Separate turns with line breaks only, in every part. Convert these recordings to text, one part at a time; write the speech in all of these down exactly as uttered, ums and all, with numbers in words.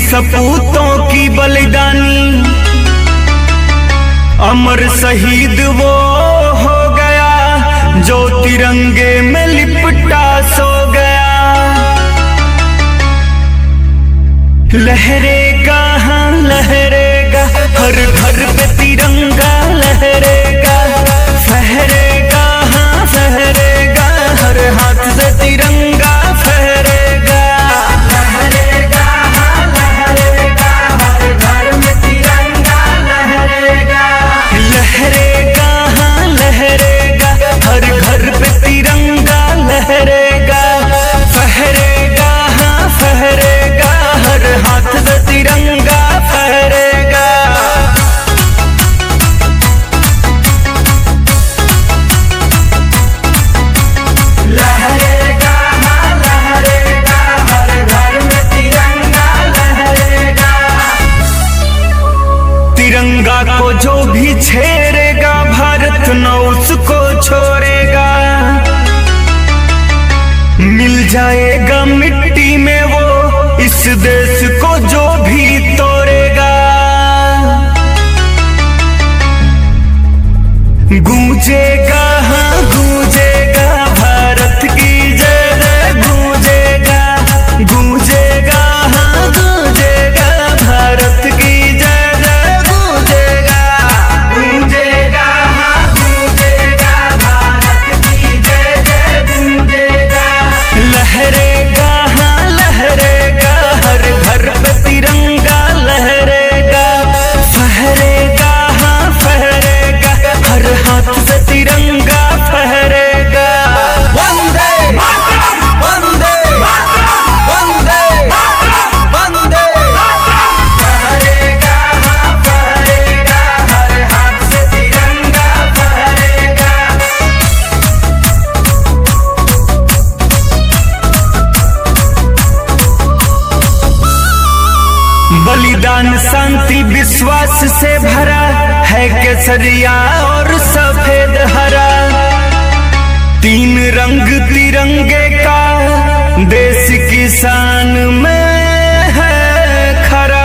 सपूतों की बलिदानी, अमर शहीद वो हो गया जो तिरंगे में लिपटा सो गया। लहरेगा हाँ लहरेगा, हर घर पे तिरंगा लहरेगा। फहरेगा हाँ फहरेगा, हर हाथ से तिरंगा फहरेगा। लहरेगा हाँ लहरेगा, हर घर में तिरंगा लहरेगा। लहरेगा हाँ लहरेगा, हर घर पे तिरंगा लहरेगा। फहरेगा हाँ फहरेगा, हर हाथ से तिरंगा फहरेगा। लहरेगा हाँ लहरेगा, हर घर में तिरंगा लहरेगा। तिरंगा को जो भी छेड़ेगा, भारत न उसको छोड़ेगा। मिल जाएगा मिट्टी में वो इस देश को जो भी तोड़ेगा। गूंजेगा हाँ गूंजेगा, भारत की जय जय गूंजेगा। गूंजेगा हाँ गूंजेगा, भारत की जय जय गूंजेगा। गूंजेगा हाँ गूंजेगा, भारत की जय जय गूंजेगा। लहरेगा हाँ लहरेगा, हर घर पे तिरंगा लहरेगा। फहरेगा हाँ फहरेगा, हर हाथ से तिरंगा फहरेगा। वंदे मातरम, वंदे मातरम, वंदे मातरम, वंदे मातरम। फहरेगा हाँ फहरेगा, हर हाथ से तिरंगा फहरेगा। बलिदान शांति विश्वास से भरा है, केसरिया और सफेद हरा। तीन रंग तिरंगे का देश की शान में है खरा।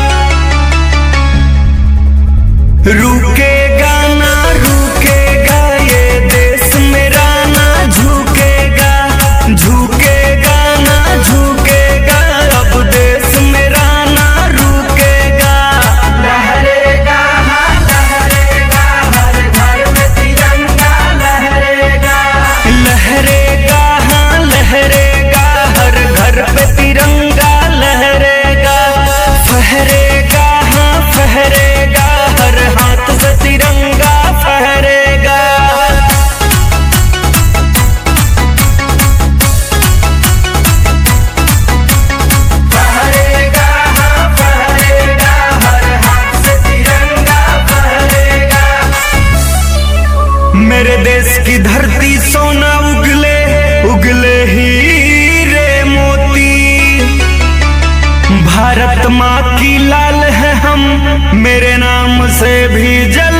रुकेगा ना रुकेगा, ये देश मेरा ना झुकेगा। झुकेगा ना झुकेगा, अब देश मेरा ना रुकेगा। लहरेगा हाँ लहरेगा, हर घर में तिरंगा लहरेगा। लहरेगा हाँ लहरेगा, हर घर पे तिरंगा लहरेगा। फहरेगा हाँ फहरेगा, हर हाथ से तिरंगा फहरेगा। फहरेगा हाँ फहरेगा, हर हाथ से तिरंगा फहरेगा। मेरे देश की धरती सोना उगले उगले हीरे मोती। भारत माँ की लाल है हम, मेरे नाम से भी जल